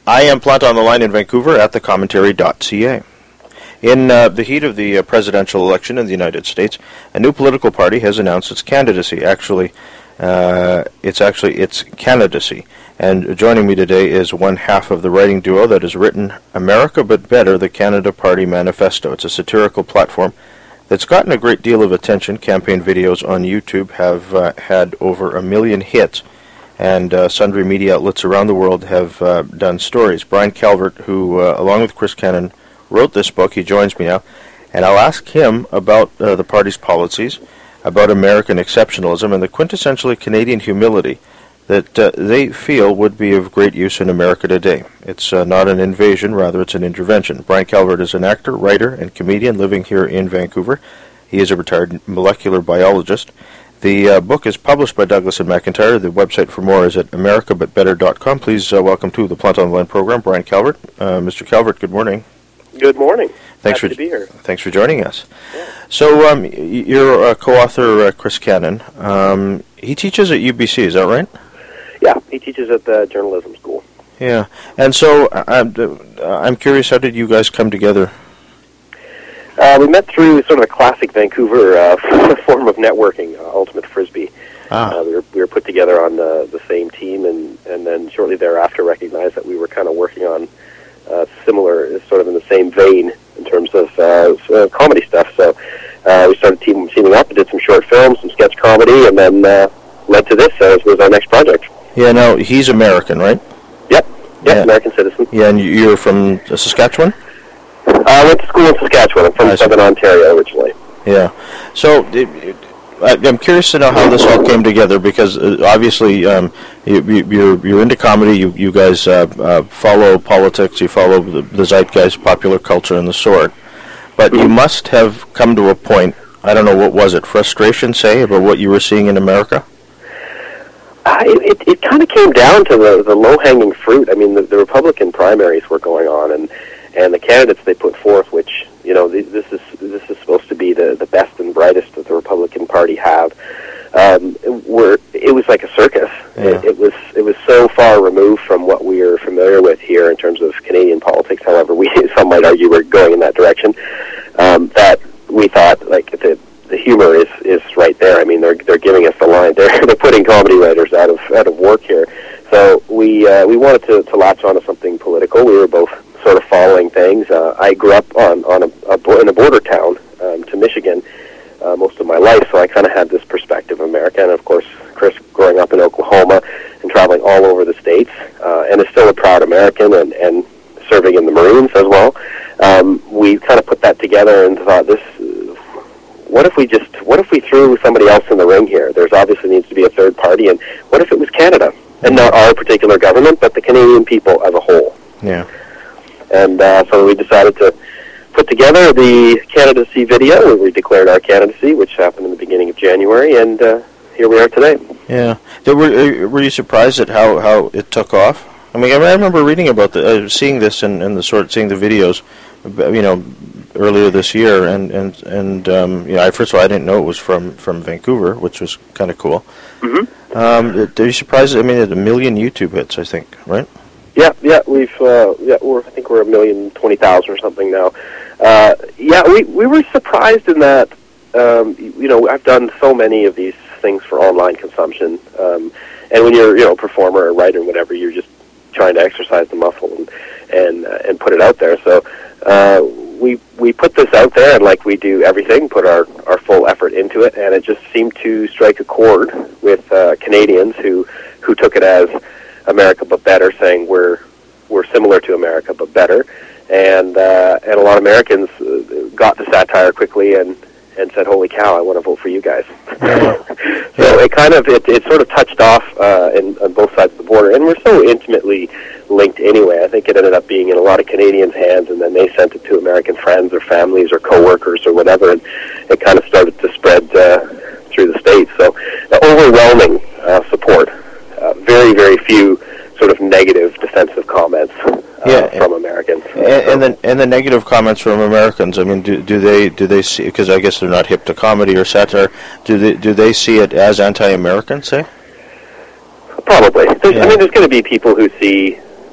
I am Plant on the Line in Vancouver at thecommentary.ca. In the heat of the presidential election in the United States, a new political party has announced its candidacy. It's candidacy. And joining me today is one half of the writing duo that has written America But Better, the Canada Party Manifesto. It's a satirical platform that's gotten a great deal of attention. Campaign videos on YouTube have had over 1 million hits, and sundry media outlets around the world have done stories. Brian Calvert, who, along with Chris Cannon, wrote this book, he joins me now, and I'll ask him about the party's policies, about American exceptionalism, and the quintessentially Canadian humility that they feel would be of great use in America today. It's not an invasion, rather it's an intervention. Brian Calvert is an actor, writer, and comedian living here in Vancouver. He is a retired molecular biologist. The book is published by Douglas and McIntyre. The website for more is at americabutbetter.com. Please welcome to the Plant on the Line program, Brian Calvert. Mr. Calvert, good morning. Good morning. Happy to be here. Thanks for joining us. Yeah. So your co-author, Chris Cannon, he teaches at UBC, is that right? Yeah, he teaches at the journalism school. Yeah, and so I'm curious, how did you guys come together? We met through sort of a classic Vancouver form of networking, Ultimate Frisbee. We were put together on the same team, and then shortly thereafter recognized that we were kind of working on similar, sort of in the same vein in terms of comedy stuff. So we started teaming up and did some short films, some sketch comedy, and then led to this as was our next project. Yeah, now he's American, right? Yep, yeah. American citizen. Yeah, and you're from Saskatchewan? I went to school in Saskatchewan. I'm from Southern Ontario originally. Yeah. So I'm curious to know how this all came together, because obviously you're into comedy. You guys follow politics. You follow the zeitgeist, popular culture, and the sort. But you must have come to a point, I don't know, what was it, frustration, say, about what you were seeing in America? It kind of came down to the low-hanging fruit. I mean, the Republican primaries were going on, and the candidates they put forth, which, you know, this is supposed to be the best and brightest that the Republican Party have, it was like a circus. Yeah. It was so far removed from what we are familiar with here in terms of Canadian politics. However, some might argue we're going in that direction. That we thought, like, the humor is right there. I mean, they're giving us the line. They're putting comedy writers out of work here. So we wanted to latch on to something political. We were both sort of following things. I grew up in a border town to Michigan most of my life, so I kind of had this perspective of America. And of course, Chris, growing up in Oklahoma and traveling all over the states, and is still a proud American and serving in the Marines as well. We kind of put that together and thought, what if we threw somebody else in the ring here? There's obviously needs to be a third party, and what if it was Canada? And not our particular government, but the Canadian people as a whole. Yeah. And so we decided to put together the candidacy video, where we declared our candidacy, which happened in the beginning of January, and here we are today. Yeah. Were you surprised at how it took off? I mean, I remember reading about seeing this and seeing the videos, you know, earlier this year, and you know, first of all, I didn't know it was from Vancouver, which was kind of cool. Mm-hmm. Are you surprised? I mean, it had 1 million YouTube hits, I think, right? Yeah, I think we're 1,020,000 or something now. We were surprised in that, you know, I've done so many of these things for online consumption, and when you're, you know, a performer or writer or whatever, you're just trying to exercise the muscle and put it out there. So we put this out there, and like we do everything, put our full effort into it, and it just seemed to strike a chord with Canadians who took it as America But Better, saying we're similar to America but better, and a lot of Americans got the satire quickly and said, "Holy cow, I want to vote for you guys." So it sort of touched off on both sides of the border, and we're so intimately linked anyway. I think it ended up being in a lot of Canadians' hands, and then they sent it to American friends or families or coworkers or whatever, and it kind of started to spread through the states. So overwhelming support. Very, very few sort of negative defensive comments from Americans. And the negative comments from Americans. I mean, do they see? Because I guess they're not hip to comedy or satire. Do they see it as anti-American? Say. Probably. I mean, there's going to be people who see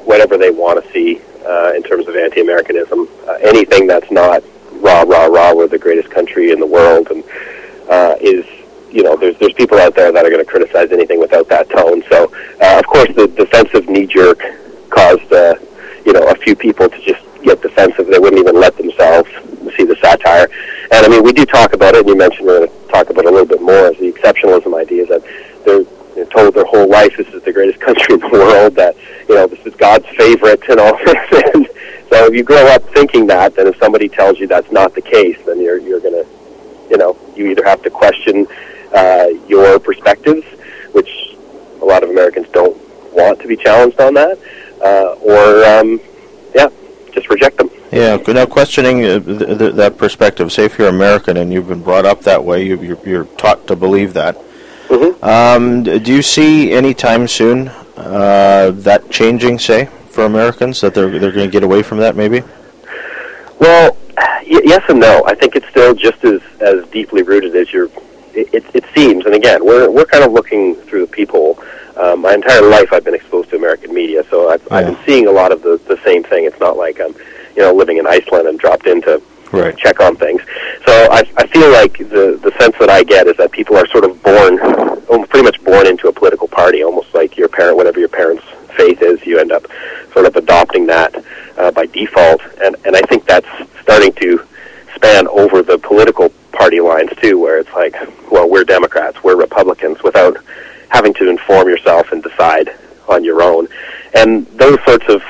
whatever they want to see in terms of anti-Americanism. Anything that's not rah, rah, rah, we're the greatest country in the world, and is, there's people out there that are going to criticize anything without that tone. So, of course, the defensive knee-jerk caused, a few people to just get defensive. They wouldn't even let themselves see the satire. And, I mean, we do talk about it, and you mentioned we're going to talk about it a little bit more, as the exceptionalism idea is that they're told their whole life this is the greatest country in the world, that, this is God's favorite and all this. And so if you grow up thinking that, then if somebody tells you that's not the case, then you're going to, you either have to question your perspectives, which a lot of Americans don't want to be challenged on that, or just reject them. Yeah, now questioning that perspective, say if you're American and you've been brought up that way, you're taught to believe that. Mm-hmm. Do you see any time soon that changing, say, for Americans, that they're going to get away from that, maybe? Well, yes and no. I think it's still just as deeply rooted as it seems. And again, we're kind of looking through the peephole. My entire life I've been exposed to American media, so I've been seeing a lot of the same thing. It's not like I'm living in Iceland and dropped in to check on things. So I feel like the sense that I get is that people are sort of pretty much born into a political party, almost like your parent, whatever your parents' faith is, you end up sort of adopting that by default. And I think that's starting to span over the political party lines too, where it's like, well, we're Democrats, we're Republicans, without having to inform yourself and decide on your own. And those sorts of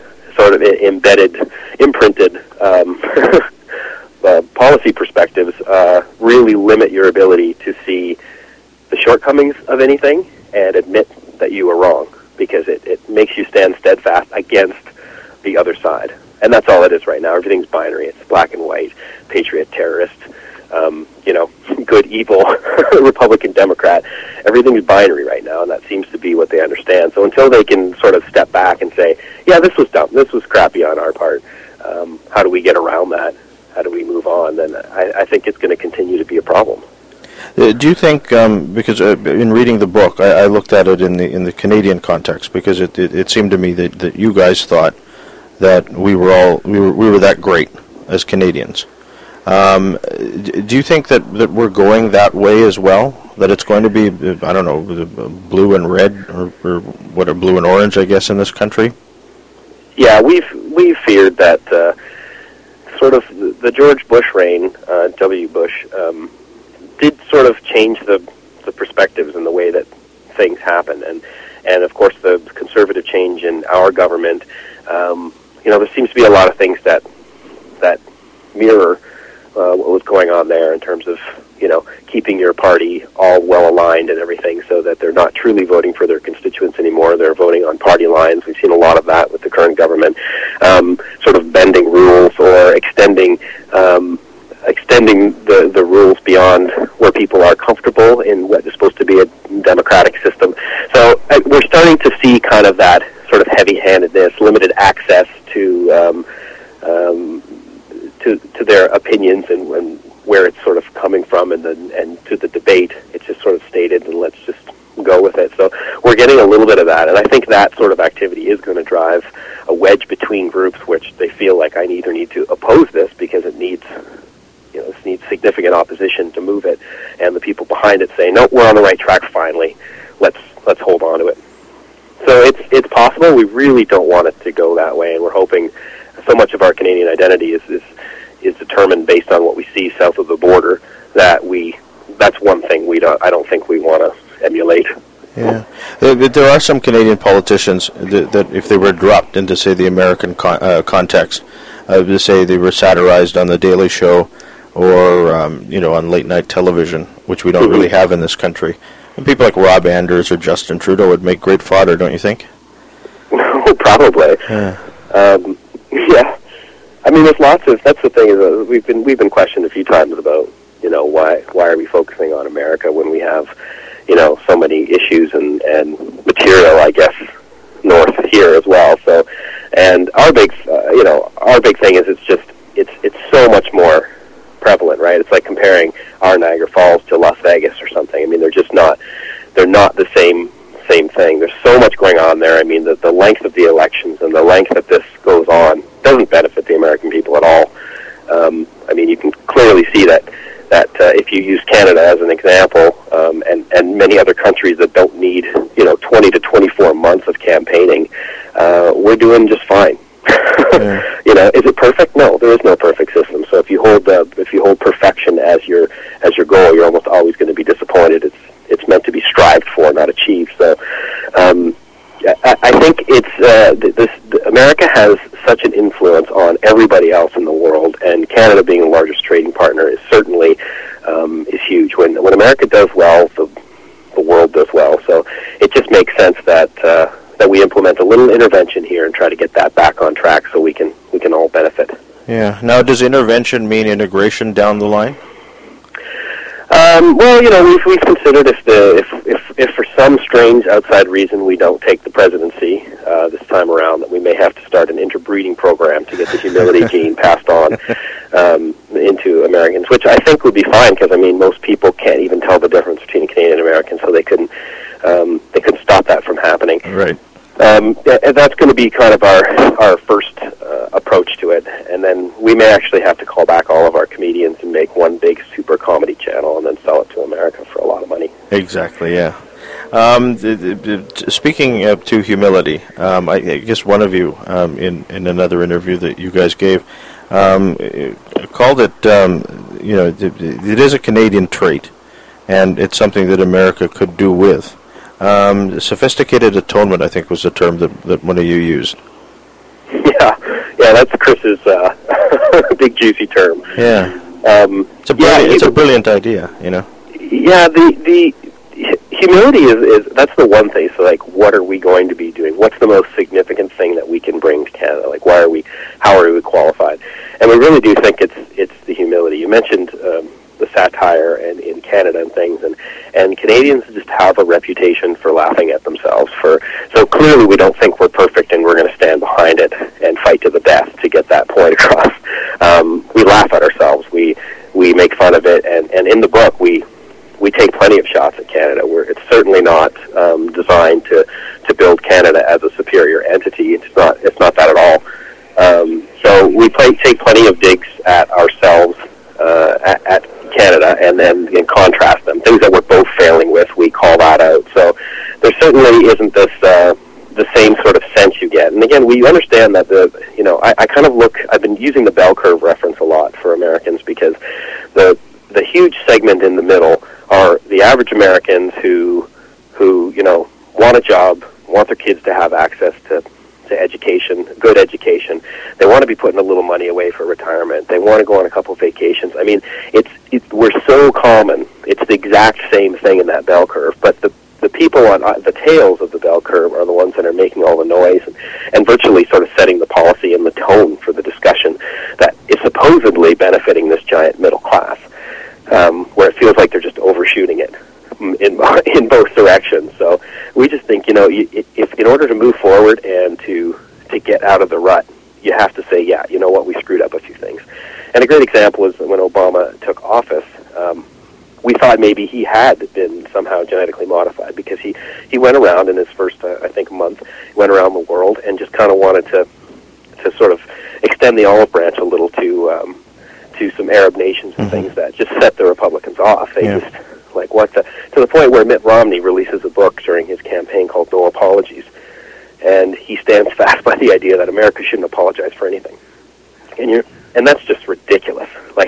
imprinted policy perspectives really limit your ability to see the shortcomings of anything and admit that you were wrong, because it makes you stand steadfast against the other side. And that's all it is right now. Everything's binary. It's black and white, patriot, terrorist, good, evil, Republican, Democrat. Everything's binary right now, and that seems to be what they understand. So until they can sort of step back and say, yeah, this was dumb, this was crappy on our part, how do we get around that? How do we move on? Then I think it's going to continue to be a problem. Do you think, because in reading the book, I looked at it in the Canadian context, because it seemed to me that you guys thought that we were that great as Canadians. Do you think that we're going that way as well? That it's going to be, I don't know, blue and red, or what are blue and orange, I guess, in this country? Yeah, we've feared that sort of the George Bush reign, W. Bush, did sort of change the perspectives and the way that things happen, and of course the conservative change in our government. There seems to be a lot of things that mirror what was going on there in terms of keeping your party all well aligned and everything, so that they're not truly voting for their constituents anymore. They're voting on party lines. We've seen a lot of that with the current government, sort of bending rules or extending the rules beyond where people are comfortable in what is supposed to be a democratic system. So we're starting to see kind of that sort of heavy-handedness, limited access to their opinions and where it's sort of coming from, and to the debate. It's just sort of stated, and let's just go with it. So we're getting a little bit of that, and I think that sort of activity is going to drive a wedge between groups, which they feel like I either need to oppose this because it needs significant opposition to move it, and the people behind it say, no, we're on the right track finally. Let's hold on to it. So it's possible. We really don't want it to go that way, and we're hoping so much of our Canadian identity is determined based on what we see south of the border, that's one thing I don't think we want to emulate. Yeah, there are some Canadian politicians that if they were dropped into, say, the American context, to say they were satirized on The Daily Show or on late night television, which we don't really have in this country, and people like Rob Anders or Justin Trudeau would make great fodder, don't you think? Probably. Yeah. I mean, there's lots of. That's the thing is we've been questioned a few times about why are we focusing on America when we have so many issues and material, I guess, north here as well. So, and our big thing is it's so much more prevalent, right? It's like comparing our Niagara Falls to Las Vegas or something. I mean, they're not the same thing. There's so much going on there. I mean, the length of the elections and length that this goes on doesn't benefit the American people at all. I mean, you can clearly see that if you use Canada as an example, and many other countries that don't need 20 to 24 months of campaigning, we're doing just fine. Yeah. Is it perfect? No, there is no perfect system. So if you hold perfection as your goal, you're almost always going to be disappointed. It's meant to be strived for, not achieved. So I think America has such an influence on everybody else in the world, and Canada being the largest trading partner is certainly is huge. When America does well, the world does well. So it just makes sense that we implement a little intervention here and try to get that back on track so we can all benefit. Yeah. Now, does intervention mean integration down the line? Well, we've considered if for some strange outside reason we don't take the presidency this time around, that we may have to start an interbreeding program to get the humility gene passed on into Americans, which I think would be fine, because most people can't even tell the difference between Canadian and American, so they couldn't stop that from happening. Right. That's going to be kind of our first approach to it, and then we may actually have to call back all of our comedians and make one big super comedy channel and then sell it to America for a lot of money. Exactly, yeah. Speaking to humility, I guess one of you in another interview that you guys gave called it, it is a Canadian trait, and it's something that America could do with. Sophisticated atonement, I think, was the term that one of you used. Yeah, that's Chris's big juicy term. Yeah, it's a brilliant idea, Yeah, the humility is that's the one thing. So, what are we going to be doing? What's the most significant thing that we can bring to Canada? How are we qualified? And we really do think it's the humility. You mentioned the satire in Canada and things, and Canadians just have a reputation for laughing at themselves. So clearly we don't think we're perfect, and we're going to stand behind it and fight to the death to get that point across. We laugh at ourselves. We make fun of it, and in the book we take plenty of shots at Canada. It's certainly not designed to build Canada as a superior entity. It's not that at all. So we take plenty of digs at ourselves at Canada, and then contrast them. Things that we're both failing with, we call that out. So there certainly isn't this the same sort of sense you get. And again, we understand that I've been using the bell curve reference a lot for Americans, because the huge segment in the middle are the average Americans who want a job, want their kids to have access to education, good education. They want to be putting a little money away for retirement. They want to go on a couple of vacations. We're so common. It's the exact same thing in that bell curve, but the people on the tails of the bell curve are the ones that are making all the noise and virtually sort of setting the policy and the tone for the discussion that is supposedly benefiting this giant middle class, where it feels like they're just overshooting it in both directions. So we just think, if in order to move forward and to get out of the rut, you have to say, yeah, you know what, we screwed up a few things. And a great example is when Obama took office, we thought maybe he had been somehow genetically modified, because he went around in his first, month, went around the world and just kind of wanted to sort of extend the olive branch a little to some Arab nations and things that just set the Republicans off. They just, to the point where Mitt Romney releases a book during his campaign called No Apologies, and he stands fast by the idea that America shouldn't apologize for anything. And that's just ridiculous.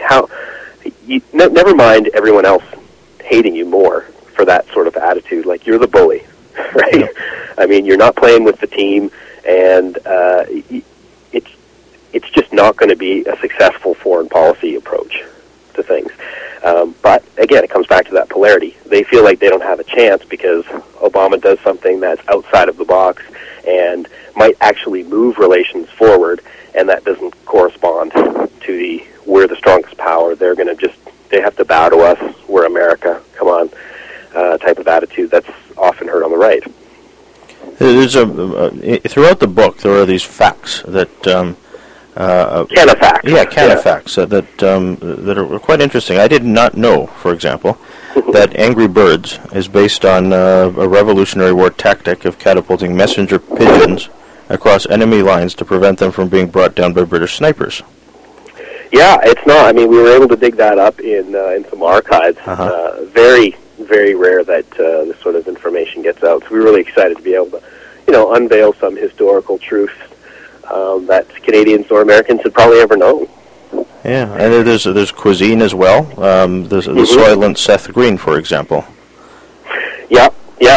Never mind everyone else hating you more for that sort of attitude. You're the bully, right? You're not playing with the team, and it's just not going to be a successful foreign policy approach to things. But again, it comes back to that polarity. They feel like they don't have a chance because Obama does something that's outside of the box and might actually move relations forward, and that doesn't correspond to we're the strongest power. They're going to they have to bow to us. We're America. Come on, type of attitude that's often heard on the right. There's throughout the book there are these facts that Canafacts. Yeah, Canafacts that are quite interesting. I did not know, for example, that Angry Birds is based on a Revolutionary War tactic of catapulting messenger pigeons across enemy lines to prevent them from being brought down by British snipers. Yeah, it's not. I mean, we were able to dig that up in some archives. Very, very rare that this sort of information gets out. So we're really excited to be able to, unveil some historical truth that Canadians or Americans had probably ever known. Yeah, and there's cuisine as well. There's the Soylent Seth Green, for example. Yeah,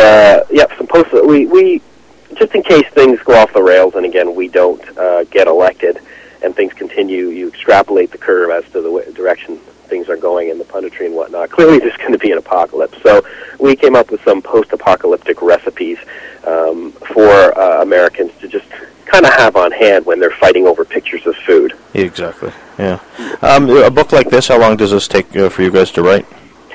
we just in case things go off the rails, and again we don't get elected, and things continue. You extrapolate the curve as to the direction things are going in the punditry and whatnot. Clearly, there's going to be an apocalypse. So we came up with some post-apocalyptic recipes for Americans to just kind of have on hand when they're fighting over pictures of food. Exactly. Yeah. A book like this, how long does this take for you guys to write?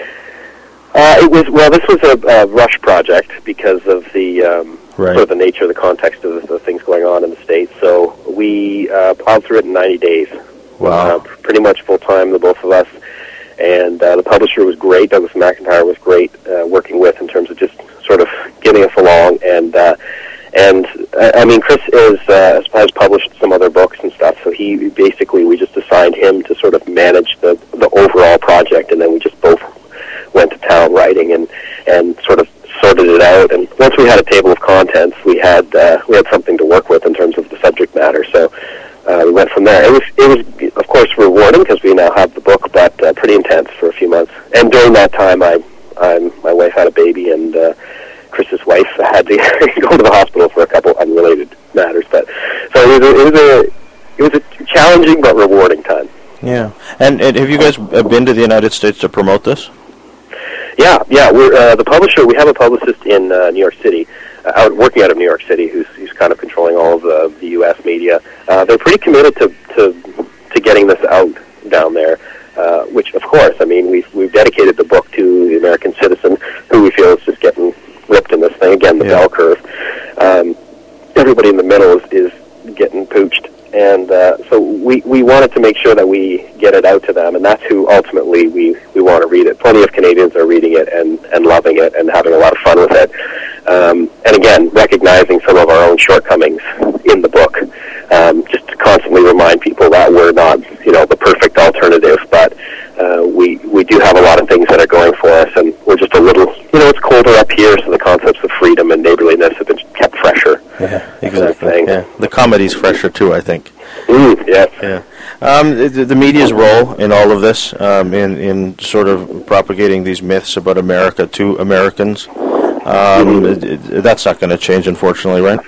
This was a rush project because of the sort of the nature of the context of the things going on in the States. So we plowed through it in 90 days. Wow. Pretty much full time, the both of us. And the publisher was great. Douglas McIntyre was great working with in terms of just sort of getting us along. And I mean, Chris has published some other books and stuff. So we just assigned him to sort of manage the overall project, and then we just both went to town writing and sort of sorted it out. And once we had a table of contents, we had something to work with in terms of the subject matter. So we went from there. It was of course rewarding because we now have the book, but pretty intense for a few months. And during that time, my wife had a baby, and Chris's wife had to go to the hospital for a couple unrelated matters. But so it was a challenging but rewarding time. Yeah. And have you guys been to the United States to promote this? Yeah. We're the publisher. We have a publicist in New York City, working out of New York City, who's kind of controlling all of the U.S. media. They're pretty committed to getting this out down there, which, of course, I mean, we've dedicated the book to the American citizen, who we feel is just getting ripped in this thing. Again, the bell curve. Everybody in the middle is getting pooched. And so we wanted to make sure that we get it out to them, and that's who ultimately we want to read it. Plenty of Canadians are reading it and loving it and having a lot of fun with it. And again, recognizing some of our own shortcomings in the book, just to constantly remind people that we're not, the perfect alternative, but we do have a lot of things that are going for us, and we're just a little, it's colder up here, so the concepts of freedom and neighborliness have been kept fresher. Yeah, exactly. Yeah. The comedy's fresher too, I think. Yes. Yeah. The media's role in all of this, in sort of propagating these myths about America to Americans, that's not going to change, unfortunately, right?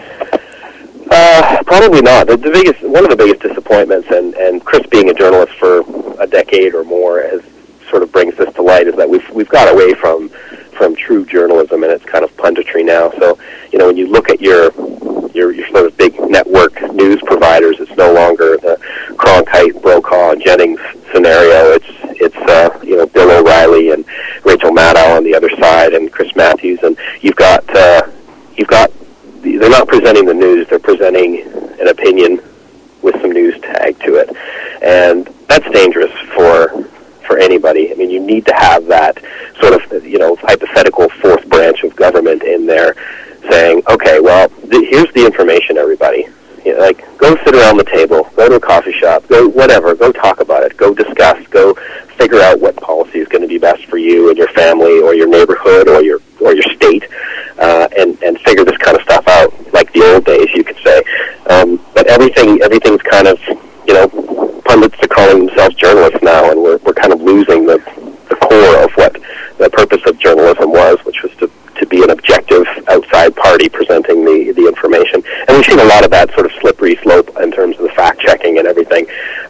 Probably not. One of the biggest disappointments, and Chris being a journalist for a decade or more, sort of brings this to light, is that we've got away from true journalism, and it's kind of punditry now. So, when you look at your sort of big network news providers, it's no longer the Cronkite, Brokaw, and Jennings scenario. It's Bill O'Reilly and Rachel Maddow on the other side, and Chris Matthews, and you've got they're not presenting the news; they're presenting an opinion with some news tag to it, and that's dangerous for anybody. I mean, you need to have that sort of hypothetical fourth branch of government in there, saying, okay, well, here's the information, everybody. Go sit around the table, go to a coffee shop, go talk about it, go discuss, go figure out what policy is going to be best for you and your family or your neighborhood or your state, and figure this kind of stuff out, like the old days, you could say. But everything's kind of, pundits are calling themselves journalists now, and we're kind of losing the core of what the purpose of journalism was, which was to be an objective outside party presenting the information. And we've seen a lot of that sort of slippery slope in terms of the fact-checking and everything.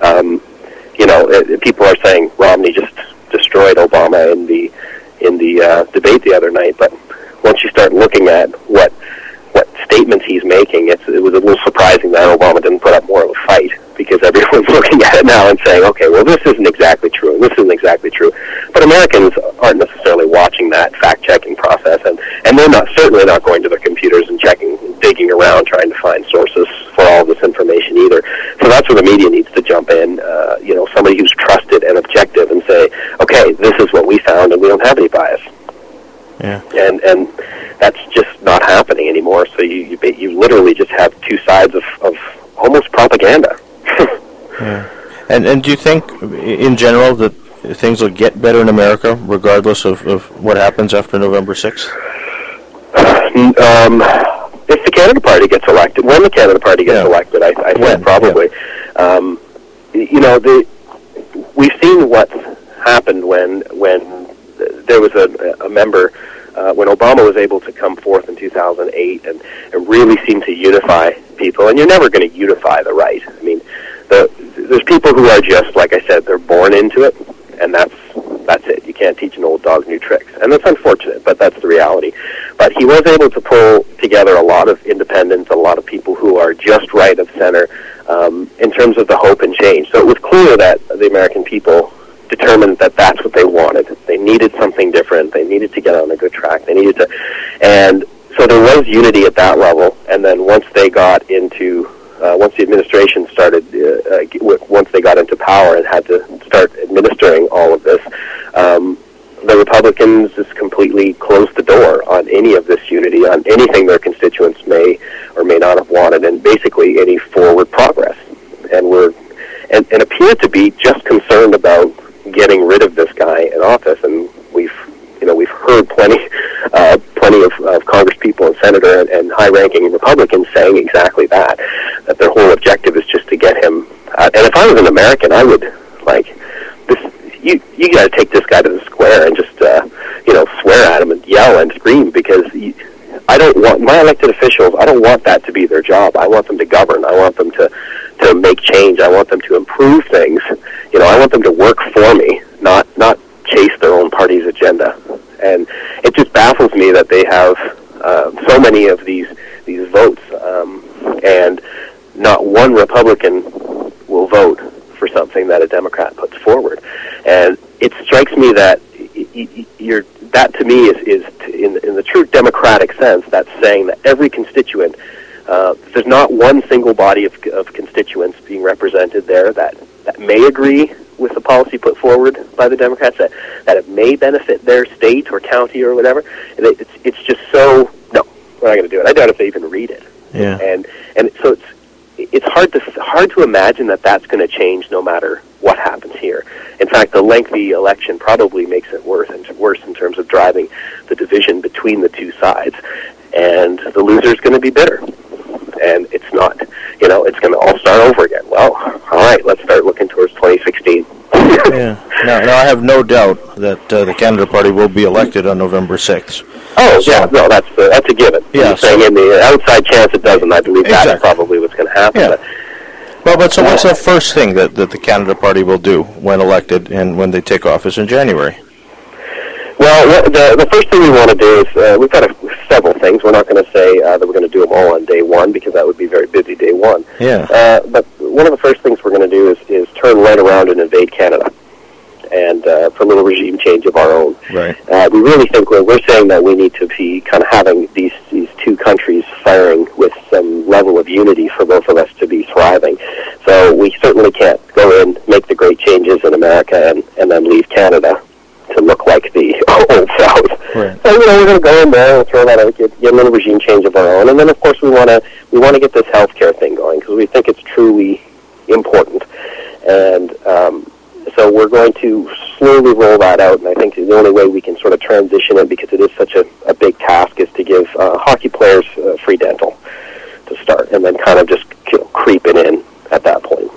People are saying Romney just destroyed Obama in the debate the other night, but once you start looking at what statements he's making, it was a little surprising that Obama didn't put up more of a fight, because everyone's looking at it now and saying, okay, well, this isn't exactly true, and this isn't exactly true. But Americans aren't necessarily watching that fact-checking process, and they're certainly not going to their computers and digging around trying to find sources for all this information either. So that's where the media needs to jump in, somebody who's trusted and objective, and say, okay, this is what we found, and we don't have any bias. Yeah. And that's just not happening anymore. So you literally really just have two sides of almost propaganda. Yeah. And do you think, in general, that things will get better in America, regardless of what happens after November 6th? If the Canada Party gets elected, when the Canada Party gets elected, I think probably. Yeah. We've seen what's happened when there was a member, when Obama was able to come forth in 2008 and really seem to unify people, and you're never going to unify the right. I mean, there's people who are just, like I said, they're born into it, and that's it. You can't teach an old dog new tricks. And that's unfortunate, but that's the reality. But he was able to pull together a lot of independents, a lot of people who are just right of center in terms of the hope and change. So it was clear that the American people determined that that's what they wanted. They needed something different. They needed to get on a good track. They needed to... And so there was unity at that level, and then once they got into... once the administration started, once they got into power and had to start administering all of this, the Republicans just completely closed the door on any of this unity, on anything their constituents may or may not have wanted, and basically any forward progress. And appear to be just concerned about getting rid of this guy in office. And we've heard plenty of Congress people and senator and high-ranking Republicans saying exactly that their whole objective is just to get him out. And if I was an American, I would, you got to take this guy to the square and just, swear at him and yell and scream, because I don't want, my elected officials, I don't want that to be their job. I want them to govern. I want them to make change. I want them to improve things. I want them to work for me, not chase their own party's agenda. And it just baffles me that they have so many of these votes, and not one Republican will vote for something that a Democrat puts forward. And it strikes me that that to me is in the true democratic sense, that's saying that every constituent, there's not one single body of constituents being represented there that may agree with the policy put forward by the Democrats, that it may benefit their state or county or whatever. It's just so, no, we're not going to do it. I doubt if they even read it. Yeah. And so it's hard to imagine that that's going to change no matter what happens here. In fact, the lengthy election probably makes it worse in terms of driving the division between the two sides. And the loser is going to be bitter. And it's not, it's going to all start over again. Well, all right, let's start looking towards 2016. Yeah. Now, I have no doubt that the Canada Party will be elected on November 6th. Oh, so, yeah, no, that's a given. Yeah, saying in the outside chance it doesn't, I believe exactly. That's probably what's going to happen. Yeah. But so what's the first thing that the Canada Party will do when elected and when they take office in January? Well, the first thing we want to do is, we've got several things. We're not going to say that we're going to do them all on day one, because that would be very busy day one. Yeah. But one of the first things we're going to do is turn right around and invade Canada, and permit a regime change of our own. Right. We really think we're saying that we need to be kind of having these two countries firing with some level of unity for both of us to be thriving. So we certainly can't go in, make the great changes in America, and then leave Canada to look like the old South. Right. So we're going to go in there and throw that out, get a little regime change of our own, and then of course we want to get this healthcare thing going, because we think it's truly important. And so we're going to slowly roll that out, and I think the only way we can sort of transition it, because it is such a big task, is to give hockey players free dental to start, and then kind of just creep it in at that point.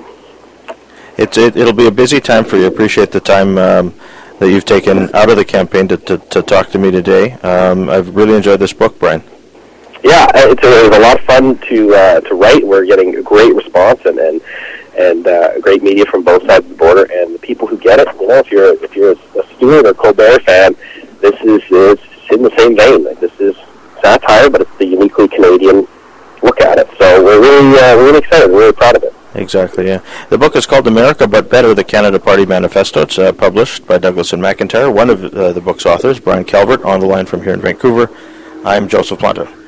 It'll be a busy time for you. Appreciate the time that you've taken out of the campaign to talk to me today. I've really enjoyed this book, Brian. Yeah, it was a lot of fun to write. We're getting a great response and great media from both sides of the border, and the people who get it. If you're a Stewart or Colbert fan, this is it's in the same vein. Like, this is satire, but it's the uniquely Canadian look at it. So we're really excited. We're really proud of it. Exactly, yeah. The book is called America But Better, the Canada Party Manifesto. It's published by Douglas and McIntyre. One of the book's authors, Brian Calvert, on the line from here in Vancouver. I'm Joseph Planta.